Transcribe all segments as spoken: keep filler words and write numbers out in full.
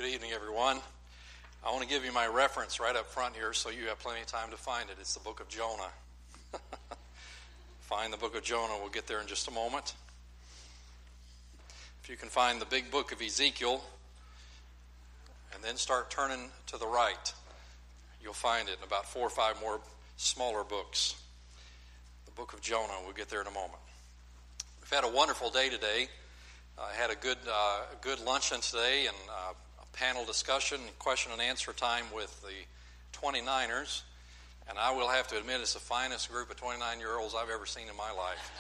evening, everyone. I want to give you my reference right up front here so you have plenty of time to find it. It's the book of Jonah. Find the book of Jonah. We'll get there in just a moment. If you can find the big book of Ezekiel and then start turning to the right, you'll find it in about four or five more smaller books. The book of Jonah. We'll get there in a moment. We've had a wonderful day today. I had a good uh, good luncheon today and uh, a panel discussion, question and answer time with the twenty-niners. And I will have to admit it's the finest group of twenty-nine-year-olds I've ever seen in my life.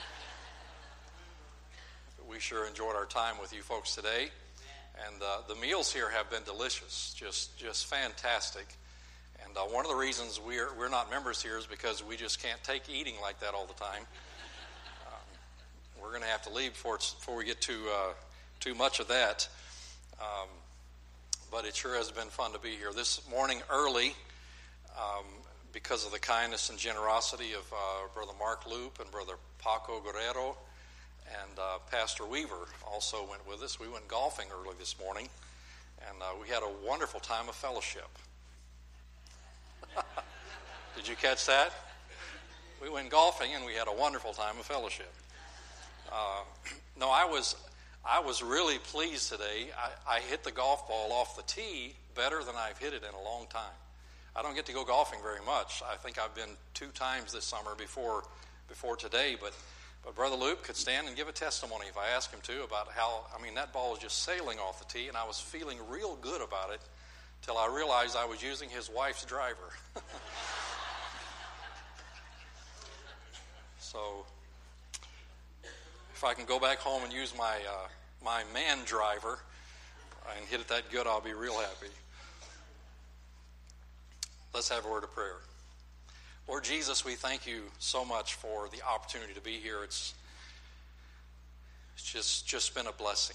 We sure enjoyed our time with you folks today. And uh, the meals here have been delicious, just just fantastic. And uh, one of the reasons we're, we're not members here is because we just can't take eating like that all the time. We're going to have to leave before, it's, before we get too uh, too much of that. Um, but it sure has been fun to be here. This morning early, um, because of the kindness and generosity of uh, Brother Mark Loop and Brother Paco Guerrero and uh, Pastor Weaver also went with us. We went golfing early this morning, and uh, we had a wonderful time of fellowship. Did you catch that? We went golfing, and we had a wonderful time of fellowship. Uh, no, I was I was really pleased today. I, I hit the golf ball off the tee better than I've hit it in a long time. I don't get to go golfing very much. I think I've been two times this summer before before today, but, but Brother Luke could stand and give a testimony if I asked him to about how, I mean, that ball was just sailing off the tee, and I was feeling real good about it till I realized I was using his wife's driver. So if I can go back home and use my uh, my man driver and hit it that good, I'll be real happy. Let's have a word of prayer. Lord Jesus, we thank you so much for the opportunity to be here. It's, it's just, just been a blessing.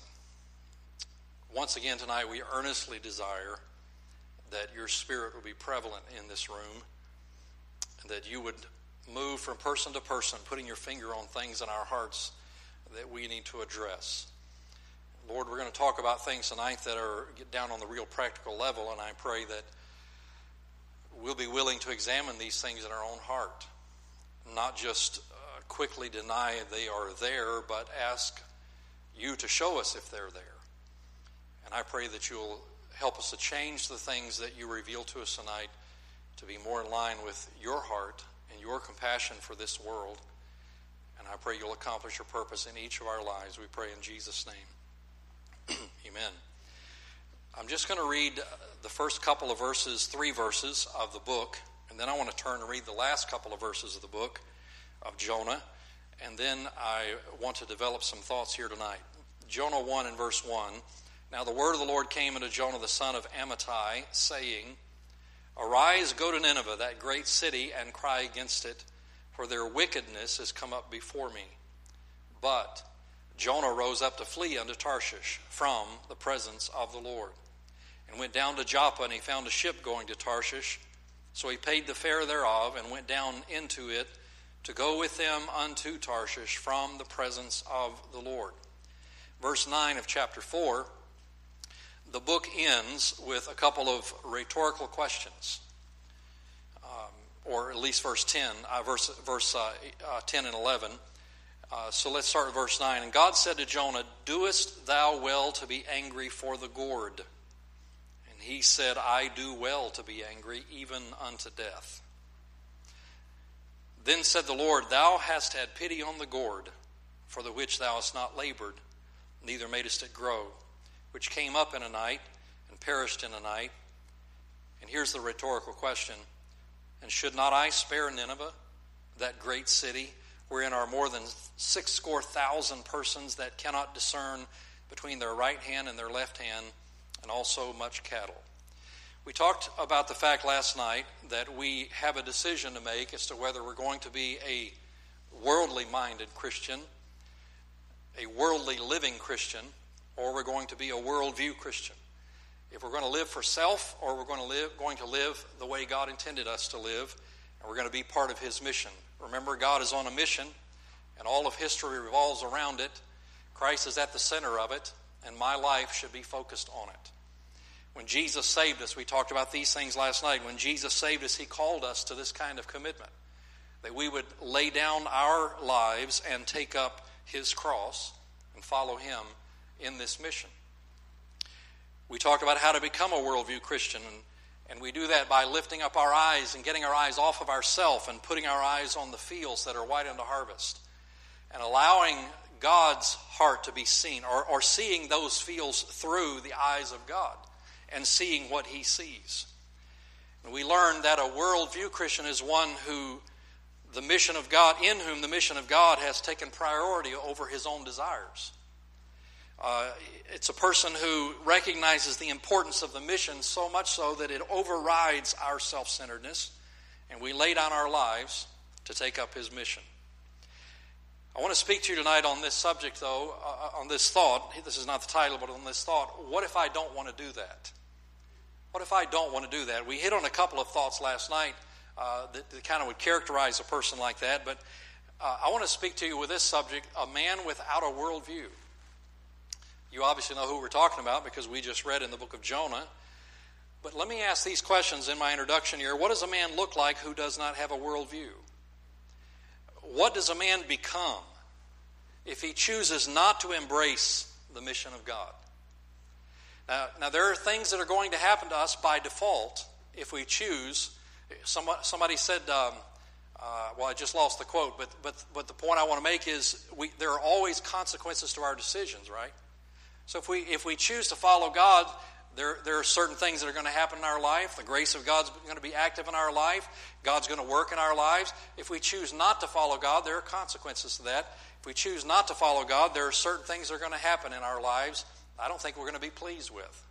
Once again tonight, we earnestly desire that your Spirit will be prevalent in this room, and that you would move from person to person, putting your finger on things in our hearts that we need to address. Lord, we're going to talk about things tonight that are get down on the real practical level, and I pray that we'll be willing to examine these things in our own heart, not just uh, quickly deny they are there, but ask you to show us if they're there. And I pray that you'll help us to change the things that you reveal to us tonight to be more in line with your heart and your compassion for this world. And I pray you'll accomplish your purpose in each of our lives. We pray in Jesus' name. Amen. I'm just going to read the first couple of verses, three verses of the book, and then I want to turn and read the last couple of verses of the book of Jonah, and then I want to develop some thoughts here tonight. Jonah one and verse one. Now the word of the Lord came unto Jonah the son of Amittai, saying, Arise, go to Nineveh, that great city, and cry against it, for their wickedness is come up before me. But Jonah rose up to flee unto Tarshish from the presence of the Lord, and went down to Joppa, and he found a ship going to Tarshish. So he paid the fare thereof, and went down into it to go with them unto Tarshish from the presence of the Lord. Verse nine of chapter four, the book ends with a couple of rhetorical questions. Um, or at least verse ten, uh, verse, verse uh, uh, ten and eleven. Uh, so let's start with verse nine. And God said to Jonah, Doest thou well to be angry for the gourd? And he said, I do well to be angry, even unto death. Then said the Lord, Thou hast had pity on the gourd, for the which thou hast not labored, neither madest it grow, which came up in a night, and perished in a night. And here's the rhetorical question. And should not I spare Nineveh, that great city, wherein are more than six score thousand persons that cannot discern between their right hand and their left hand, and also much cattle? We talked about the fact last night that we have a decision to make as to whether we're going to be a worldly-minded Christian, a worldly living Christian, or we're going to be a worldview Christian. If we're going to live for self, or we're going to live going to live the way God intended us to live, and we're going to be part of his mission. Remember, God is on a mission, and all of history revolves around it. Christ is at the center of it, and my life should be focused on it. When Jesus saved us, we talked about these things last night. When Jesus saved us, he called us to this kind of commitment, that we would lay down our lives and take up his cross and follow him in this mission. We talked about how to become a worldview Christian, and, and we do that by lifting up our eyes and getting our eyes off of ourselves and putting our eyes on the fields that are white unto harvest, and allowing God's heart to be seen, or, or seeing those fields through the eyes of God and seeing what he sees. And we learned that a worldview Christian is one who the mission of God, in whom the mission of God has taken priority over his own desires. Uh, it's a person who recognizes the importance of the mission so much so that it overrides our self-centeredness, and we lay down our lives to take up his mission. I want to speak to you tonight on this subject, though, uh, on this thought. This is not the title, but on this thought. What if I don't want to do that? What if I don't want to do that? We hit on a couple of thoughts last night uh, that, that kind of would characterize a person like that, but uh, I want to speak to you with this subject, a man without a worldview. You obviously know who we're talking about because we just read in the book of Jonah. But let me ask these questions in my introduction here. What does a man look like who does not have a worldview? What does a man become if he chooses not to embrace the mission of God? Now, now there are things that are going to happen to us by default if we choose. Somebody, somebody said, um, uh, well, I just lost the quote, but but but the point I want to make is we, there are always consequences to our decisions, right? So if we if we choose to follow God, there, there are certain things that are going to happen in our life. The grace of God's going to be active in our life. God's going to work in our lives. If we choose not to follow God, there are consequences to that. If we choose not to follow God, there are certain things that are going to happen in our lives I don't think we're going to be pleased with.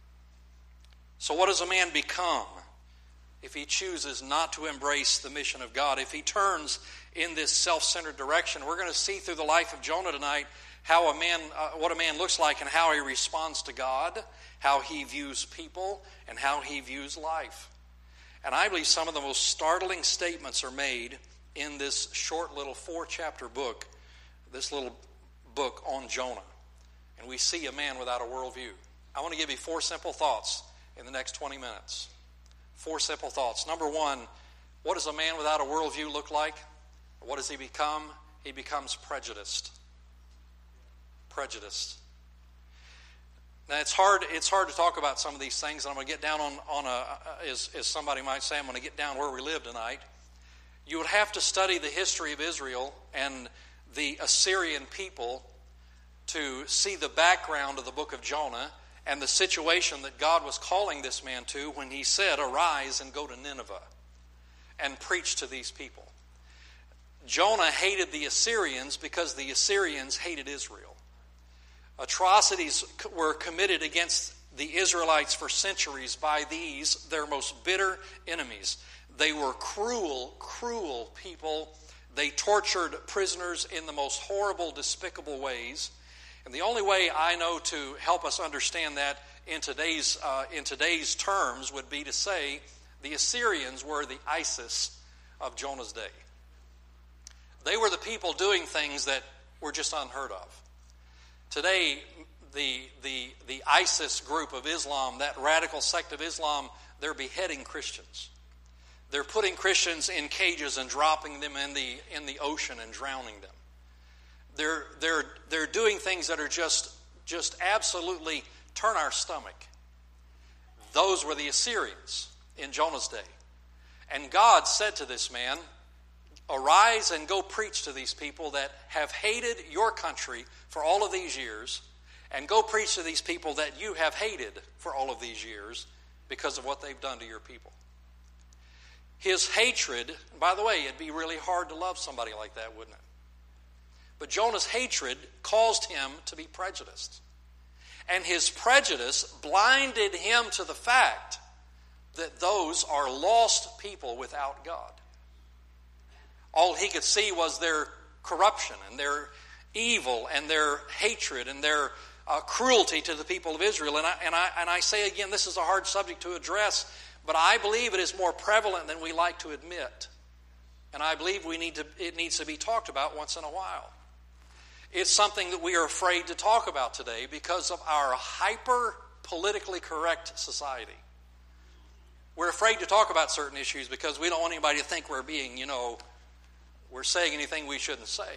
So what does a man become if he chooses not to embrace the mission of God? If he turns in this self-centered direction? We're going to see through the life of Jonah tonight how a man, uh, what a man looks like and how he responds to God, how he views people, and how he views life. And I believe some of the most startling statements are made in this short little four-chapter book, this little book on Jonah. And we see a man without a worldview. I want to give you four simple thoughts in the next twenty minutes. Four simple thoughts. Number one, what does a man without a worldview look like? What does he become? He becomes prejudiced. Prejudiced. Now it's hard. It's hard to talk about some of these things, and I'm going to get down on on a as as somebody might say, I'm going to get down where we live tonight. You would have to study the history of Israel and the Assyrian people to see the background of the book of Jonah and the situation that God was calling this man to when he said, "Arise and go to Nineveh and preach to these people." Jonah hated the Assyrians because the Assyrians hated Israel. Atrocities were committed against the Israelites for centuries by these, their most bitter enemies. They were cruel, cruel people. They tortured prisoners in the most horrible, despicable ways. And the only way I know to help us understand that in today's uh, in today's terms would be to say the Assyrians were the ISIS of Jonah's day. They were the people doing things that were just unheard of. Today, the the the ISIS group of Islam, that radical sect of Islam, they're beheading Christians. They're putting Christians in cages and dropping them in the in the ocean and drowning them. They're they're they're doing things that are just just absolutely turn our stomach. Those were the Assyrians in Jonah's day. And God said to this man, "Arise and go preach to these people that have hated your country for all of these years, and go preach to these people that you have hated for all of these years because of what they've done to your people." His hatred, and by the way, it'd be really hard to love somebody like that, wouldn't it? But Jonah's hatred caused him to be prejudiced. And his prejudice blinded him to the fact that those are lost people without God. All he could see was their corruption and their evil and their hatred and their uh, cruelty to the people of Israel. And I, and, I, and I say again, this is a hard subject to address, but I believe it is more prevalent than we like to admit. And I believe we need to, it needs to be talked about once in a while. It's something that we are afraid to talk about today because of our hyper politically correct society. We're afraid to talk about certain issues because we don't want anybody to think we're being, you know, we're saying anything we shouldn't say.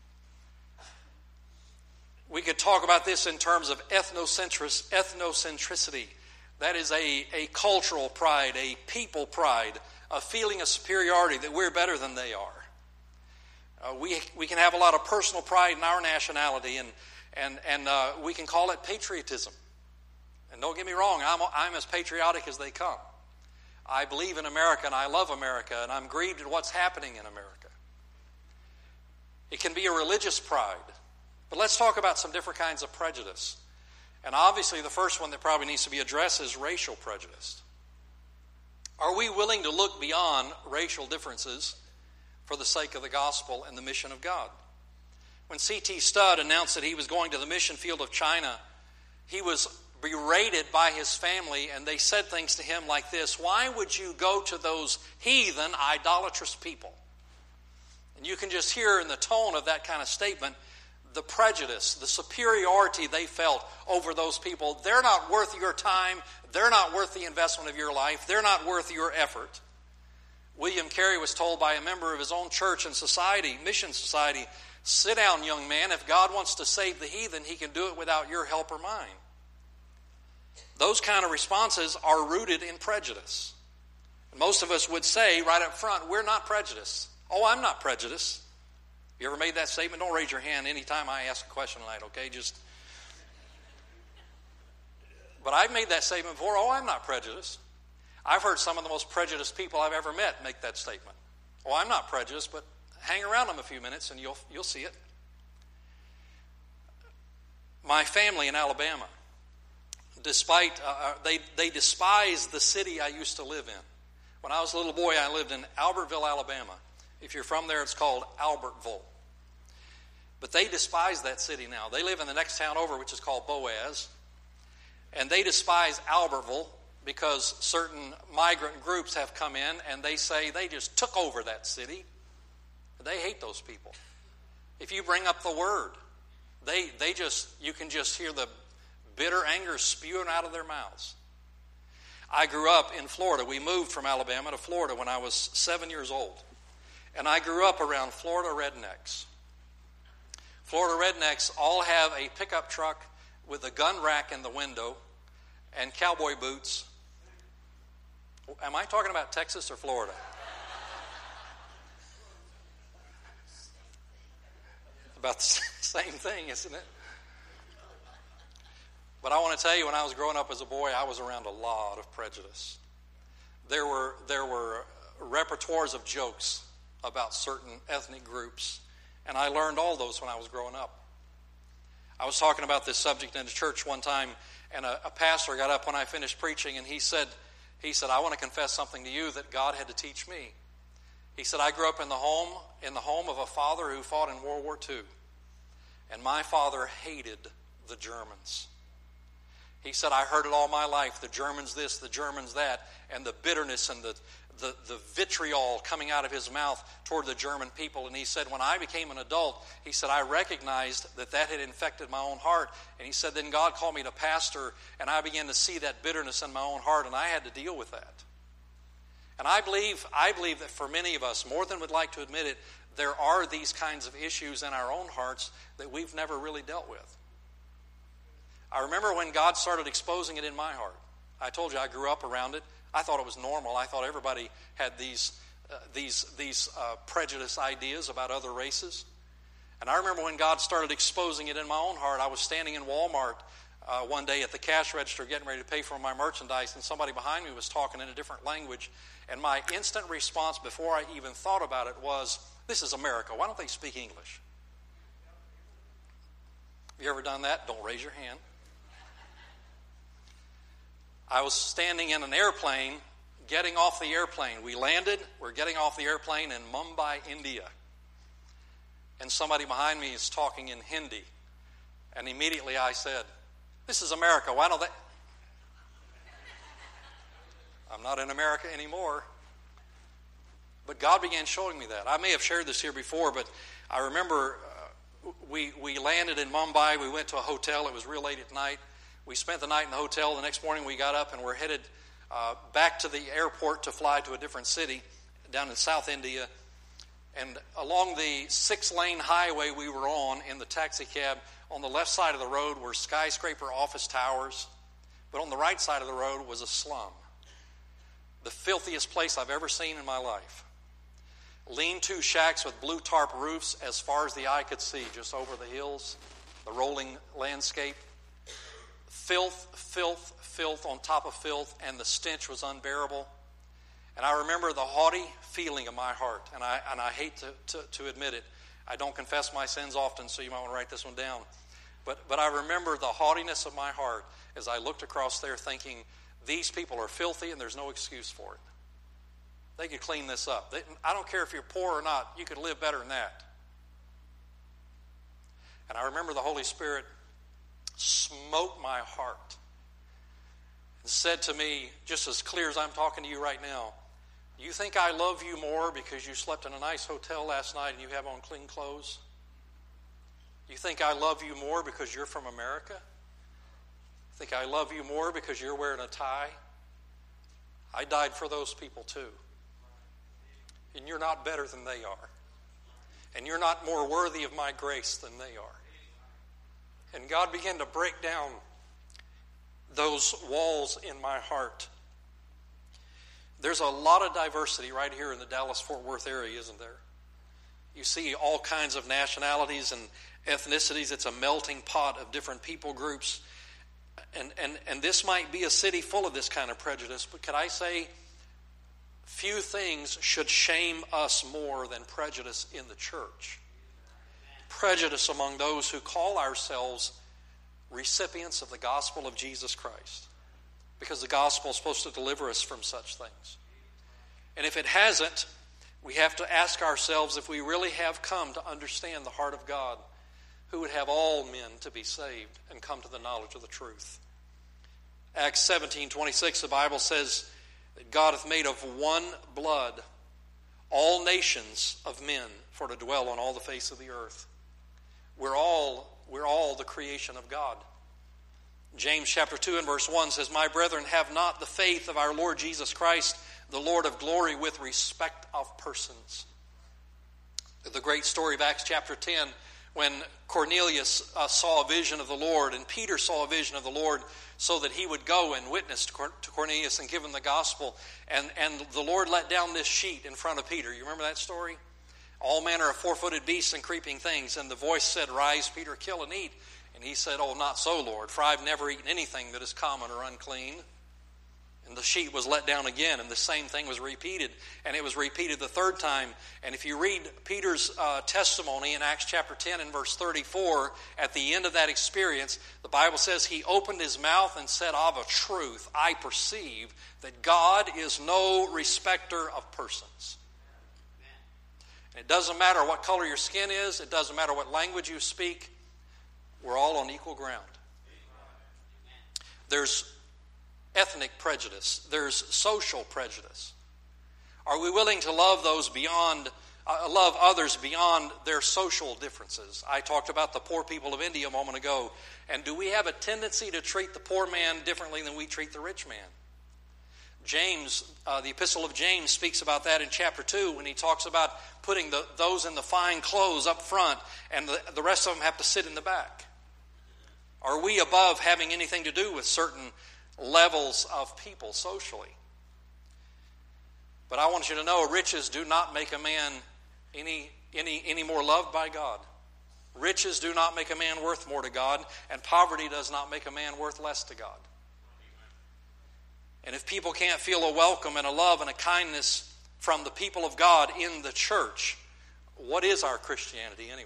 We could talk about this in terms of ethnocentric, ethnocentricity. That is a, a cultural pride, a people pride, a feeling of superiority that we're better than they are. Uh, we we can have a lot of personal pride in our nationality, and and and uh, we can call it patriotism. And don't get me wrong, I'm I'm as patriotic as they come. I believe in America and I love America, and I'm grieved at what's happening in America. It can be a religious pride. But let's talk about some different kinds of prejudice. And obviously the first one that probably needs to be addressed is racial prejudice. Are we willing to look beyond racial differences for the sake of the gospel and the mission of God? When C T Studd announced that he was going to the mission field of China, he was berated by his family, and they said things to him like this: why would you go to those heathen, idolatrous people? And you can just hear in the tone of that kind of statement the prejudice, the superiority they felt over those people. They're not worth your time. They're not worth the investment of your life. They're not worth your effort. William Carey was told by a member of his own church and society, mission society, sit down, young man. If God wants to save the heathen, he can do it without your help or mine. Those kind of responses are rooted in prejudice. Most of us would say right up front, we're not prejudiced. Oh, I'm not prejudiced. You ever made that statement? Don't raise your hand anytime I ask a question tonight, okay? Just. But I've made that statement before. Oh, I'm not prejudiced. I've heard some of the most prejudiced people I've ever met make that statement. Oh, I'm not prejudiced, but hang around them a few minutes and you'll you'll see it. My family in Alabama, despite uh, they they despise the city I used to live in. When I was a little boy, I lived in Albertville, Alabama. If you're from there, it's called Albertville. But they despise that city now. They live in the next town over, which is called Boaz. And they despise Albertville because certain migrant groups have come in and they say they just took over that city. They hate those people. If you bring up the word, they they just you can just hear the bitter anger spewing out of their mouths. I grew up in Florida. We moved from Alabama to Florida when I was seven years old. And I grew up around Florida rednecks. Florida rednecks all have a pickup truck with a gun rack in the window and cowboy boots. Am I talking about Texas or Florida? About the same thing, isn't it? But I want to tell you, when I was growing up as a boy, I was around a lot of prejudice. There were there were repertoires of jokes about certain ethnic groups, and I learned all those when I was growing up. I was talking about this subject in a church one time, and a, a pastor got up when I finished preaching, and he said, he said, I want to confess something to you that God had to teach me. He said, I grew up in the home in the home of a father who fought in World War Two, and my father hated the Germans. He said, I heard it all my life, the Germans this, the Germans that, and the bitterness and the, the, the vitriol coming out of his mouth toward the German people. And he said, when I became an adult, he said, I recognized that that had infected my own heart. And he said, then God called me to pastor, and I began to see that bitterness in my own heart, and I had to deal with that. And I believe, I believe that for many of us, more than we'd like to admit it, there are these kinds of issues in our own hearts that we've never really dealt with. I remember when God started exposing it in my heart. I told you I grew up around it. I thought it was normal. I thought everybody had these uh, these these uh, prejudice ideas about other races. And I remember when God started exposing it in my own heart. I was standing in Walmart uh, one day at the cash register getting ready to pay for my merchandise, and somebody behind me was talking in a different language. And my instant response before I even thought about it was, this is America. Why don't they speak English? Have you ever done that? Don't raise your hand. I was standing in an airplane, getting off the airplane. We landed, we're getting off the airplane in Mumbai, India. And somebody behind me is talking in Hindi. And immediately I said, this is America, why don't they... I'm not in America anymore. But God began showing me that. I may have shared this here before, but I remember uh, we, we landed in Mumbai. We went to a hotel. It was real late at night. We spent the night in the hotel. The next morning we got up and we're headed uh, back to the airport to fly to a different city down in South India. And along the six-lane highway we were on in the taxi cab, on the left side of the road were skyscraper office towers, but on the right side of the road was a slum. The filthiest place I've ever seen in my life. Lean-to shacks with blue tarp roofs as far as the eye could see, just over the hills, the rolling landscape. Filth, filth, filth on top of filth, and the stench was unbearable. And I remember the haughty feeling of my heart, and I and I hate to, to, to admit it. I don't confess my sins often, so you might want to write this one down. But but I remember the haughtiness of my heart as I looked across there thinking, these people are filthy and there's no excuse for it. They could clean this up. They, I don't care if you're poor or not, you could live better than that. And I remember the Holy Spirit smote my heart and said to me, just as clear as I'm talking to you right now, you think I love you more because you slept in a nice hotel last night and you have on clean clothes? You think I love you more because you're from America? Think I love you more because you're wearing a tie? I died for those people too. And you're not better than they are. And you're not more worthy of my grace than they are. And God began to break down those walls in my heart. There's a lot of diversity right here in the Dallas-Fort Worth area, isn't there? You see all kinds of nationalities and ethnicities. It's a melting pot of different people groups. And, and, and this might be a city full of this kind of prejudice, but could I say, few things should shame us more than prejudice in the church. Prejudice among those who call ourselves recipients of the gospel of Jesus Christ. Because the gospel is supposed to deliver us from such things. And if it hasn't, we have to ask ourselves if we really have come to understand the heart of God, who would have all men to be saved and come to the knowledge of the truth. Acts seventeen twenty-six, the Bible says that God hath made of one blood all nations of men for to dwell on all the face of the earth. We're all, we're all the creation of God. James chapter two and verse one says, my brethren, have not the faith of our Lord Jesus Christ, the Lord of glory, with respect of persons. The great story of Acts chapter ten, when Cornelius uh, saw a vision of the Lord, and Peter saw a vision of the Lord, so that he would go and witness to Cornelius and give him the gospel. And, and the Lord let down this sheet in front of Peter. You remember that story? All manner of four-footed beasts and creeping things. And the voice said, rise, Peter, kill and eat. And he said, oh, not so, Lord, for I've never eaten anything that is common or unclean. And the sheet was let down again, and the same thing was repeated. And it was repeated the third time. And if you read Peter's uh, testimony in Acts chapter ten and verse thirty-four, at the end of that experience, the Bible says he opened his mouth and said, of a truth, I perceive that God is no respecter of persons. And it doesn't matter what color your skin is. It doesn't matter what language you speak. We're all on equal ground. There's ethnic prejudice. There's social prejudice. Are we willing to love those beyond, uh, love others beyond their social differences? I talked about the poor people of India a moment ago. And do we have a tendency to treat the poor man differently than we treat the rich man? James, uh, the epistle of James speaks about that in chapter two when he talks about putting the, those in the fine clothes up front and the, the rest of them have to sit in the back. Are we above having anything to do with certain levels of people socially? But I want you to know, riches do not make a man any, any, any more loved by God. Riches do not make a man worth more to God, and poverty does not make a man worth less to God. And if people can't feel a welcome and a love and a kindness from the people of God in the church, what is our Christianity anyway?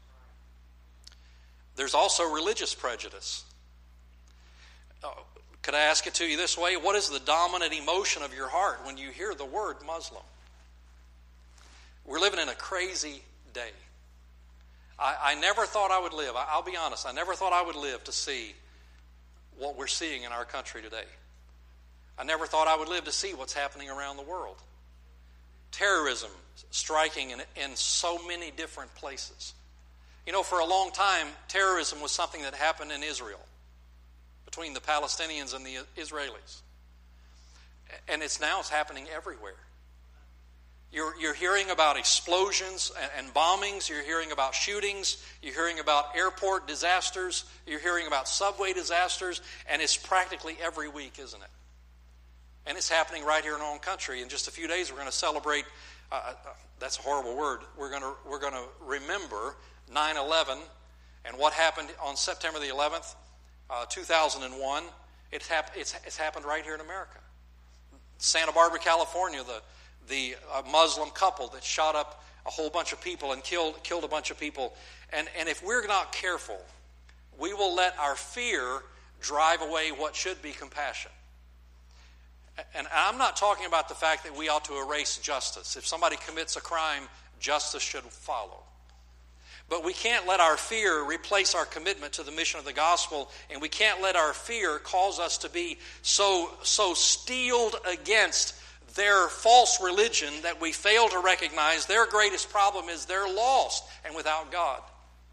There's also religious prejudice. Oh, could I ask it to you this way? What is the dominant emotion of your heart when you hear the word Muslim? We're living in a crazy day. I, I never thought I would live, I, I'll be honest, I never thought I would live to see what we're seeing in our country today. I never thought I would live to see what's happening around the world. Terrorism striking in, in so many different places. You know, for a long time, terrorism was something that happened in Israel, between the Palestinians and the Israelis. And it's now it's happening everywhere. You're, you're hearing about explosions and, and bombings. You're hearing about shootings. You're hearing about airport disasters. You're hearing about subway disasters. And it's practically every week, isn't it? And it's happening right here in our own country. In just a few days, we're going to celebrate, uh, uh, that's a horrible word, we're going to we're going to remember nine eleven and what happened on September the eleventh, uh, two thousand one. It's, hap- it's, it's happened right here in America. Santa Barbara, California, the the uh, Muslim couple that shot up a whole bunch of people and killed killed a bunch of people. And, and if we're not careful, we will let our fear drive away what should be compassion. And I'm not talking about the fact that we ought to erase justice. If somebody commits a crime, justice should follow. But we can't let our fear replace our commitment to the mission of the gospel, and we can't let our fear cause us to be so, so steeled against their false religion that we fail to recognize their greatest problem is they're lost and without God.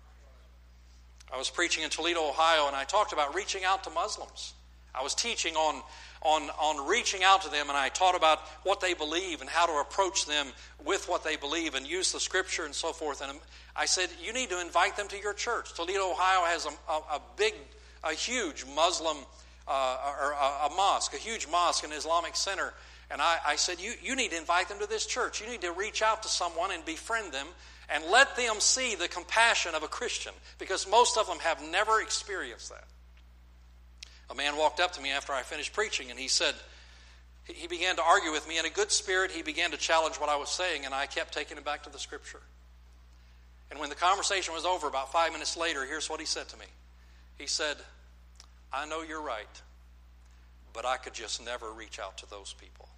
I was preaching in Toledo, Ohio, and I talked about reaching out to Muslims. I was teaching on, on, on reaching out to them, and I taught about what they believe and how to approach them with what they believe and use the Scripture and so forth. And I said, you need to invite them to your church. Toledo, Ohio has a, a, a big, a huge Muslim, uh, or a, a mosque, a huge mosque, an Islamic center. And I, I said, you, you need to invite them to this church. You need to reach out to someone and befriend them and let them see the compassion of a Christian, because most of them have never experienced that. A man walked up to me after I finished preaching, and he said, he began to argue with me in a good spirit. He began to challenge what I was saying, and I kept taking him back to the Scripture. And when the conversation was over, about five minutes later, here's what he said to me. He said, I know you're right, but I could just never reach out to those people.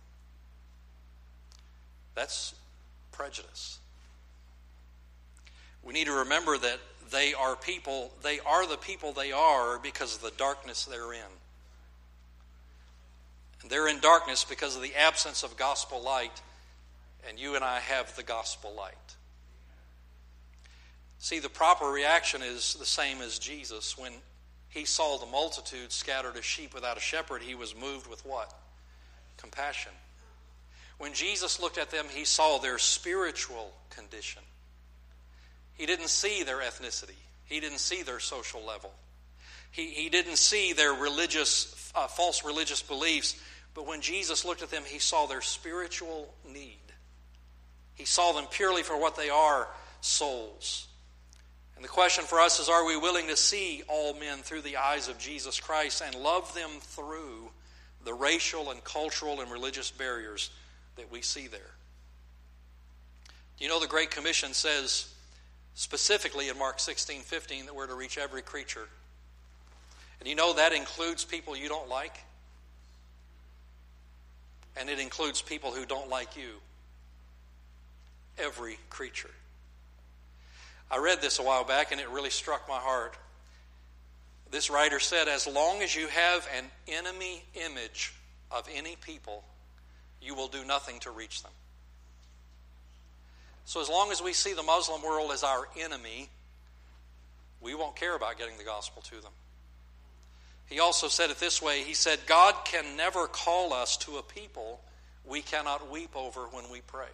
That's prejudice. We need to remember that they are people, they are the people they are because of the darkness they're in. And they're in darkness because of the absence of gospel light, and you and I have the gospel light. See, the proper reaction is the same as Jesus. When he saw the multitude scattered as sheep without a shepherd, he was moved with what? Compassion. When Jesus looked at them, he saw their spiritual condition. He didn't see their ethnicity. He didn't see their social level. He, he didn't see their religious, uh, false religious beliefs. But when Jesus looked at them, he saw their spiritual need. He saw them purely for what they are, souls. And the question for us is, are we willing to see all men through the eyes of Jesus Christ and love them through the racial and cultural and religious barriers that we see there? You know, the Great Commission says specifically in Mark sixteen fifteen that we're to reach every creature. And you know that includes people you don't like. And it includes people who don't like you. Every creature. I read this a while back and it really struck my heart. This writer said, as long as you have an enemy image of any people, you will do nothing to reach them. So as long as we see the Muslim world as our enemy, we won't care about getting the gospel to them. He also said it this way. He said, God can never call us to a people we cannot weep over when we pray.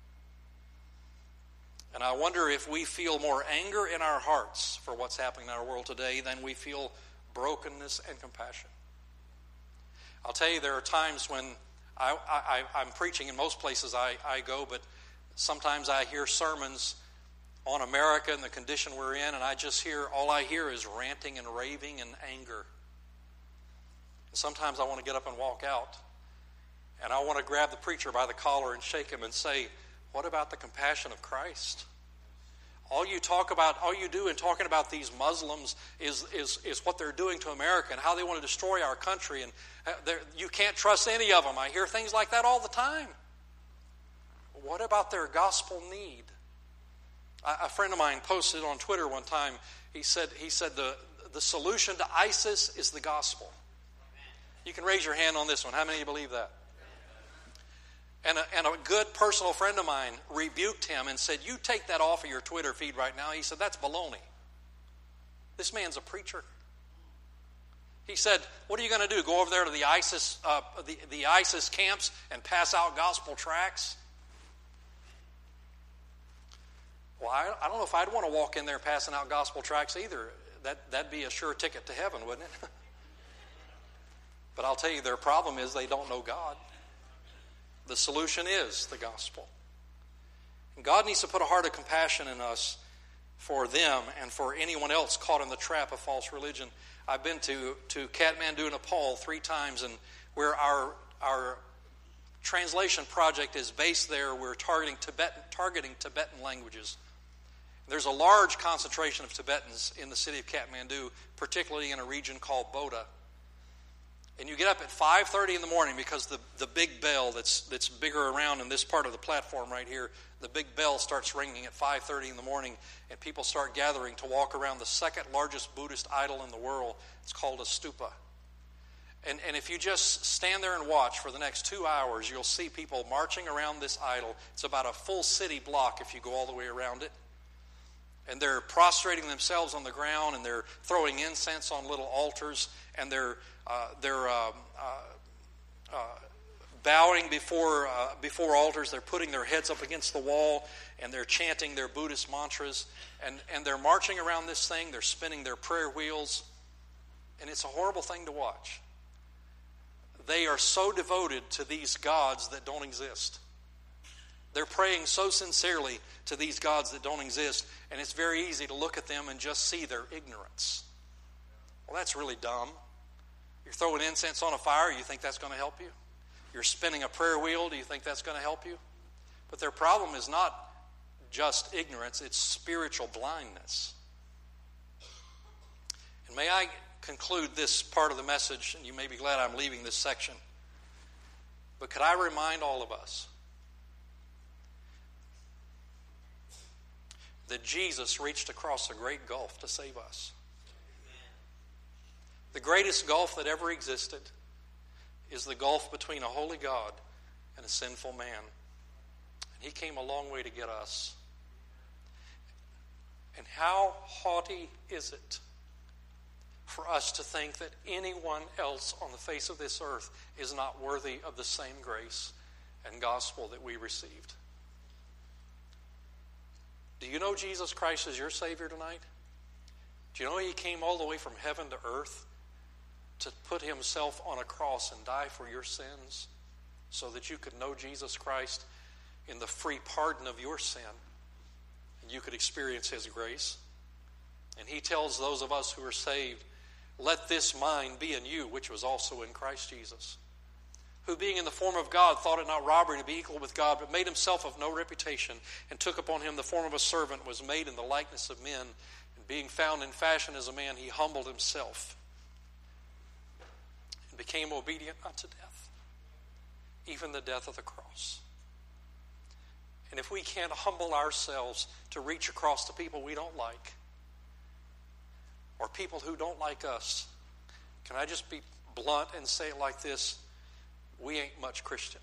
And I wonder if we feel more anger in our hearts for what's happening in our world today than we feel brokenness and compassion. I'll tell you, there are times when I, I, I'm preaching in most places I, I go, but sometimes I hear sermons on America and the condition we're in, and I just hear, all I hear is ranting and raving and anger. And sometimes I want to get up and walk out, and I want to grab the preacher by the collar and shake him and say, what about the compassion of Christ? All you talk about, all you do in talking about these Muslims is, is, is what they're doing to America and how they want to destroy our country, and you can't trust any of them. I hear things like that all the time. What about their gospel need? A friend of mine posted on Twitter one time, he said, he said the, the solution to ISIS is the gospel. You can raise your hand on this one. How many of you believe that? And a, and a good personal friend of mine rebuked him and said, you take that off of your Twitter feed right now. He said, that's baloney. This man's a preacher. He said, what are you going to do? Go over there to the ISIS, uh, the, the ISIS camps and pass out gospel tracts? Well, I, I don't know if I'd want to walk in there passing out gospel tracts either. That, that'd be a sure ticket to heaven, wouldn't it? But I'll tell you, their problem is they don't know God. The solution is the gospel. And God needs to put a heart of compassion in us for them and for anyone else caught in the trap of false religion. I've been to, to Kathmandu, Nepal three times, and where our our translation project is based there, we're targeting Tibetan, targeting Tibetan languages. There's a large concentration of Tibetans in the city of Kathmandu, particularly in a region called Bodha. And you get up at five thirty in the morning because the, the big bell that's that's bigger around in this part of the platform right here, the big bell starts ringing at five thirty in the morning, and people start gathering to walk around the second largest Buddhist idol in the world. It's called a stupa. And, and if you just stand there and watch for the next two hours, you'll see people marching around this idol. It's about a full city block if you go all the way around it. And they're prostrating themselves on the ground, and they're throwing incense on little altars, and they're uh, they're uh, uh, uh, bowing before uh, before altars. They're putting their heads up against the wall, and they're chanting their Buddhist mantras, and and they're marching around this thing. They're spinning their prayer wheels, and it's a horrible thing to watch. They are so devoted to these gods that don't exist. They're praying so sincerely to these gods that don't exist, and it's very easy to look at them and just see their ignorance. Well, that's really dumb. You're throwing incense on a fire, you think that's going to help you? You're spinning a prayer wheel, do you think that's going to help you? But their problem is not just ignorance, it's spiritual blindness. And may I conclude this part of the message, and you may be glad I'm leaving this section. But could I remind all of us that Jesus reached across a great gulf to save us. The greatest gulf that ever existed is the gulf between a holy God and a sinful man. And he came a long way to get us. And how haughty is it for us to think that anyone else on the face of this earth is not worthy of the same grace and gospel that we received? Do you know Jesus Christ is your Savior tonight? Do you know He came all the way from heaven to earth to put Himself on a cross and die for your sins so that you could know Jesus Christ in the free pardon of your sin and you could experience His grace? And He tells those of us who are saved, let this mind be in you, which was also in Christ Jesus, who being in the form of God thought it not robbery to be equal with God, but made himself of no reputation, and took upon him the form of a servant, was made in the likeness of men, and being found in fashion as a man, he humbled himself, and became obedient unto death, even the death of the cross. And if we can't humble ourselves to reach across to people we don't like, or people who don't like us, can I just be blunt and say it like this? We ain't much Christian.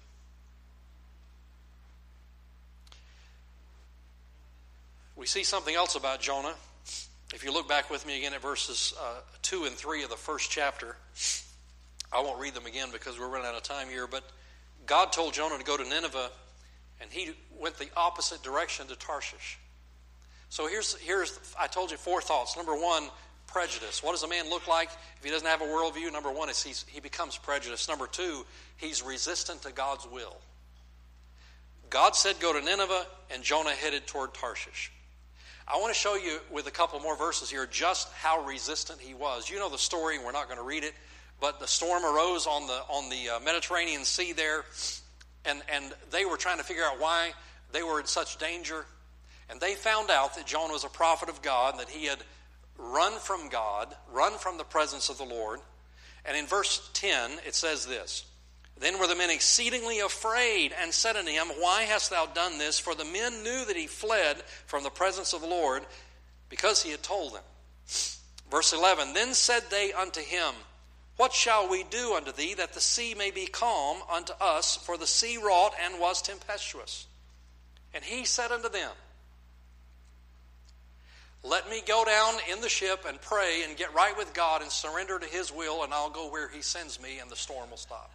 We see something else about Jonah. If you look back with me again at verses uh, two and three of the first chapter, I won't read them again because we're running out of time here, but God told Jonah to go to Nineveh, and he went the opposite direction to Tarshish. So here's, here's I told you four thoughts. Number one, prejudice. What does a man look like if he doesn't have a worldview? Number one is he's, he becomes prejudiced. Number two, he's resistant to God's will. God said go to Nineveh, and Jonah headed toward Tarshish. I want to show you with a couple more verses here just how resistant he was. You know the story, we're not going to read it, but the storm arose on the on the uh, Mediterranean Sea there, and, and they were trying to figure out why they were in such danger. And they found out that Jonah was a prophet of God, and that he had run from God, run from the presence of the Lord. And in verse ten, it says this, then were the men exceedingly afraid, and said unto him, why hast thou done this? For the men knew that he fled from the presence of the Lord, because he had told them. Verse eleven, then said they unto him, what shall we do unto thee, that the sea may be calm unto us? For the sea wrought and was tempestuous. And he said unto them, Let me go down in the ship and pray and get right with God and surrender to His will, and I'll go where He sends me and the storm will stop.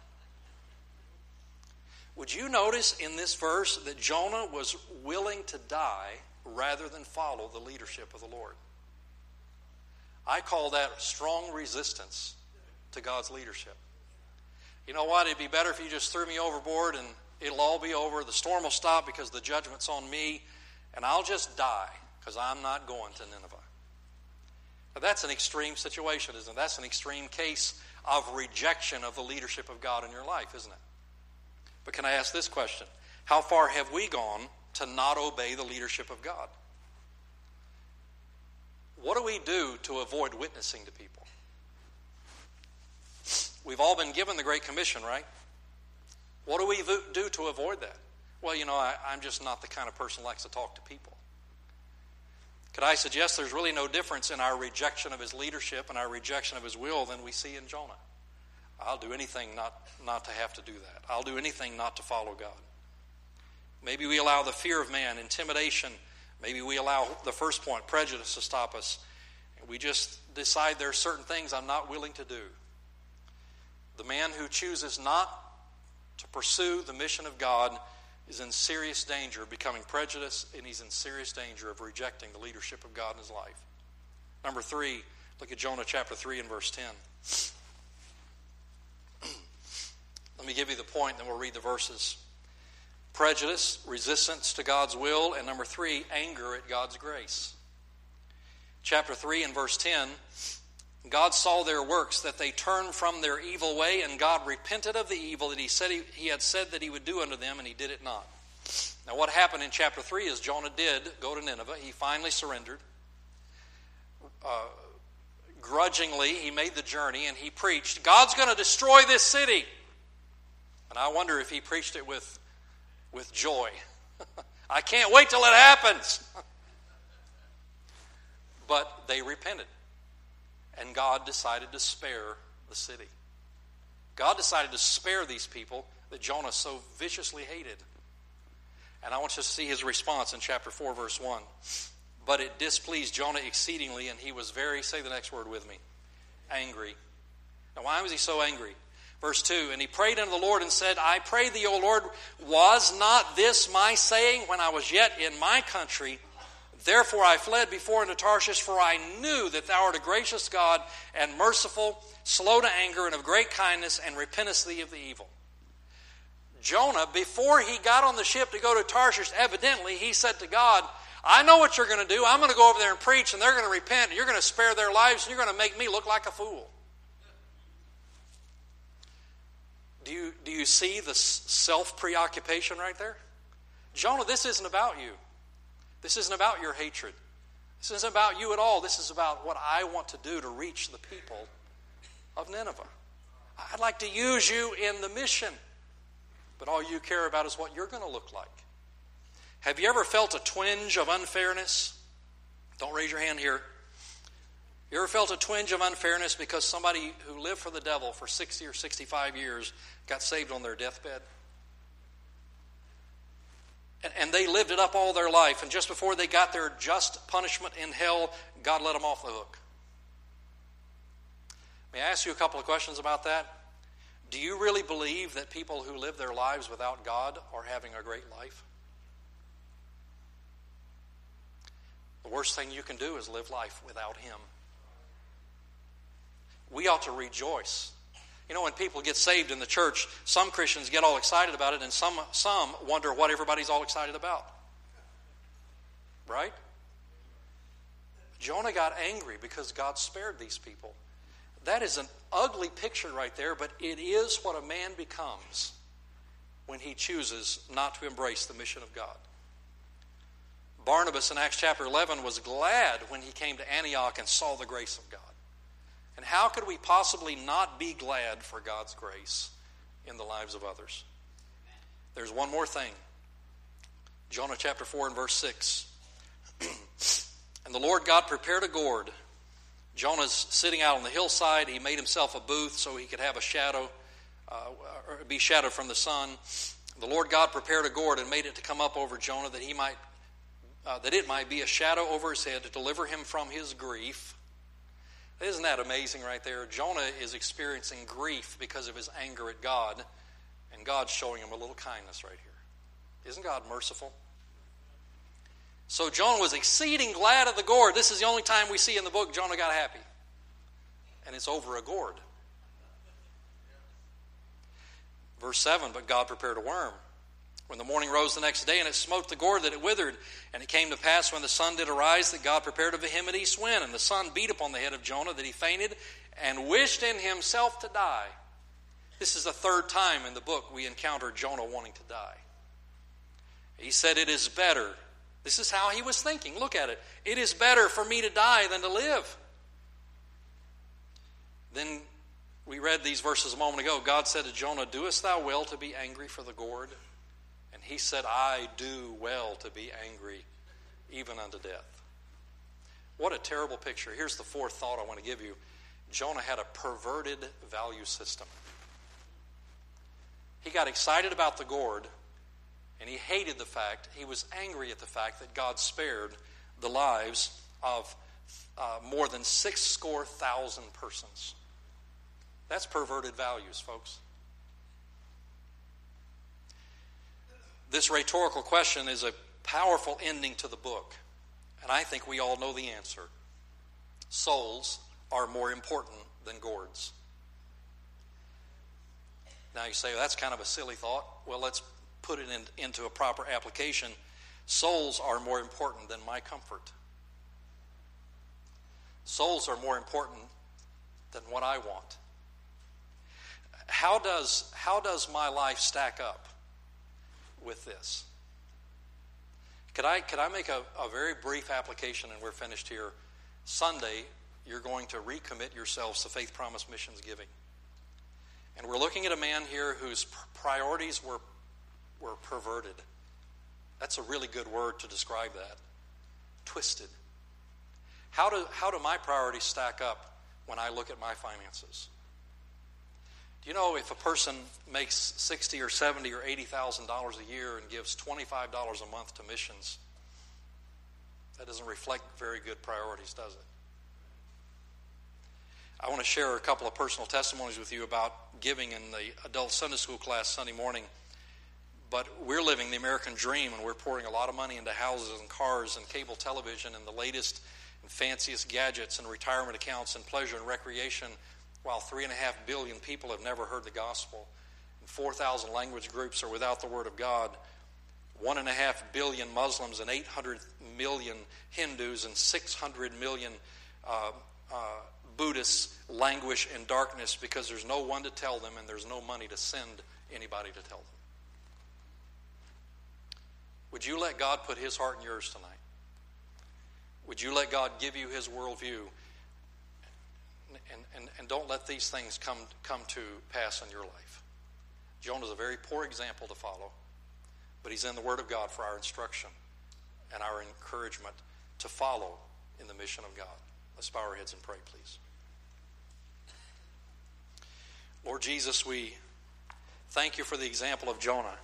Would you notice in this verse that Jonah was willing to die rather than follow the leadership of the Lord? I call that strong resistance to God's leadership. You know what? It'd be better if you just threw me overboard and it'll all be over. The storm will stop because the judgment's on me, and I'll just die because I'm not going to Nineveh. Now, that's an extreme situation, isn't it? That's an extreme case of rejection of the leadership of God in your life, isn't it? But can I ask this question? How far have we gone to not obey the leadership of God? What do we do to avoid witnessing to people? We've all been given the Great Commission, right? What do we do to avoid that? Well, you know, I, I'm just not the kind of person who likes to talk to people. Could I suggest there's really no difference in our rejection of His leadership and our rejection of His will than we see in Jonah? I'll do anything not, not to have to do that. I'll do anything not to follow God. Maybe we allow the fear of man, intimidation. Maybe we allow the first point, prejudice, to stop us. And we just decide there are certain things I'm not willing to do. The man who chooses not to pursue the mission of God is in serious danger of becoming prejudiced, and he's in serious danger of rejecting the leadership of God in his life. Number three, look at Jonah chapter three and verse ten. Let me give you the point, and then we'll read the verses. Prejudice, resistance to God's will, and number three, anger at God's grace. Chapter three and verse ten, God saw their works, that they turned from their evil way, and God repented of the evil that he said he, he had said that he would do unto them, and he did it not. Now what happened in chapter three is Jonah did go to Nineveh. He finally surrendered. Uh, grudgingly, he made the journey, and he preached, God's going to destroy this city. And I wonder if he preached it with, with joy. I can't wait till it happens. But they repented. And God decided to spare the city. God decided to spare these people that Jonah so viciously hated. And I want you to see his response in chapter four, verse one. But it displeased Jonah exceedingly, and he was very, say the next word with me, angry. Now why was he so angry? Verse two, and he prayed unto the Lord and said, I pray thee, O Lord, was not this my saying when I was yet in my country? Therefore I fled before unto Tarshish, for I knew that thou art a gracious God and merciful, slow to anger, and of great kindness, and repentest thee of the evil. Jonah, before he got on the ship to go to Tarshish, evidently he said to God, I know what you're going to do. I'm going to go over there and preach, and they're going to repent, and you're going to spare their lives, and you're going to make me look like a fool. Do you, do you see the self-preoccupation right there? Jonah, this isn't about you. This isn't about your hatred. This isn't about you at all. This is about what I want to do to reach the people of Nineveh. I'd like to use you in the mission, but all you care about is what you're going to look like. Have you ever felt a twinge of unfairness? Don't raise your hand here. You ever felt a twinge of unfairness because somebody who lived for the devil for sixty or sixty-five years got saved on their deathbed? And, and they lived it up all their life, and just before they got their just punishment in hell, God let them off the hook. May I ask you a couple of questions about that? Do you really believe that people who live their lives without God are having a great life? The worst thing you can do is live life without Him. We ought to rejoice. You know, when people get saved in the church, some Christians get all excited about it, and some, some wonder what everybody's all excited about. Right? Jonah got angry because God spared these people. That is an ugly picture right there, but it is what a man becomes when he chooses not to embrace the mission of God. Barnabas in Acts chapter eleven was glad when he came to Antioch and saw the grace of God. And how could we possibly not be glad for God's grace in the lives of others? There's one more thing. Jonah chapter four and verse six. And the Lord God prepared a gourd. Jonah's sitting out on the hillside. He made himself a booth so he could have a shadow, uh, or be shadowed from the sun. The Lord God prepared a gourd and made it to come up over Jonah that he might uh, that it might be a shadow over his head to deliver him from his grief. Isn't that amazing right there? Jonah is experiencing grief because of his anger at God, and God's showing him a little kindness right here. Isn't God merciful? So Jonah was exceeding glad of the gourd. This is the only time we see in the book Jonah got happy. And it's over a gourd. Verse seven, but God prepared a worm. When the morning rose the next day, and it smote the gourd that it withered. And it came to pass when the sun did arise that God prepared a vehement east wind. And the sun beat upon the head of Jonah that he fainted and wished in himself to die. This is the third time in the book we encounter Jonah wanting to die. He said, it is better. This is how he was thinking. Look at it. It is better for me to die than to live. Then we read these verses a moment ago. God said to Jonah, doest thou well to be angry for the gourd? And he said, I do well to be angry, even unto death. What a terrible picture. Here's the fourth thought I want to give you. Jonah had a perverted value system. He got excited about the gourd, and he hated the fact, he was angry at the fact that God spared the lives of uh, more than six score thousand persons. That's perverted values, folks. This rhetorical question is a powerful ending to the book, and I think we all know the answer. Souls are more important than gourds. Now you say, well, that's kind of a silly thought. Well, let's put it in, into a proper application. Souls are more important than my comfort. Souls are more important than what I want. How does, how does my life stack up with this? Could I, could I make a, a very brief application, and we're finished here? Sunday, you're going to recommit yourselves to Faith Promise Missions giving. And we're looking at a man here whose priorities were, were perverted. That's a really good word to describe that. Twisted. How do, how do my priorities stack up when I look at my finances? Do you know if a person makes sixty or seventy or eighty thousand dollars a year and gives twenty-five dollars a month to missions, that doesn't reflect very good priorities, does it? I want to share a couple of personal testimonies with you about giving in the adult Sunday school class Sunday morning. But we're living the American dream, and we're pouring a lot of money into houses and cars and cable television and the latest and fanciest gadgets and retirement accounts and pleasure and recreation, while three and a half billion people have never heard the gospel. And four thousand language groups are without the word of God. One and a half billion Muslims and eight hundred million Hindus and six hundred million uh, uh, Buddhists languish in darkness because there's no one to tell them and there's no money to send anybody to tell them. Would you let God put his heart in yours tonight? Would you let God give you his worldview? And, and, and don't let these things come, come to pass in your life. Jonah is a very poor example to follow, but he's in the Word of God for our instruction and our encouragement to follow in the mission of God. Let's bow our heads and pray, please. Lord Jesus, we thank you for the example of Jonah.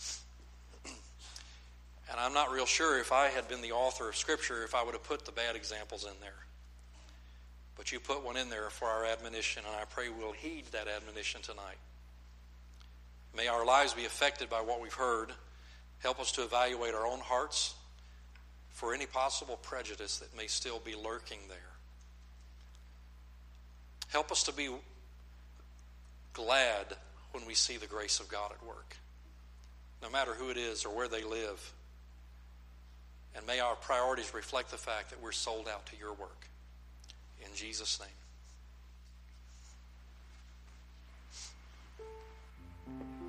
And I'm not real sure if I had been the author of Scripture if I would have put the bad examples in there. But you put one in there for our admonition, and I pray we'll heed that admonition tonight. May our lives be affected by what we've heard. Help us to evaluate our own hearts for any possible prejudice that may still be lurking there. Help us to be glad when we see the grace of God at work, no matter who it is or where they live. And may our priorities reflect the fact that we're sold out to your work. In Jesus' name.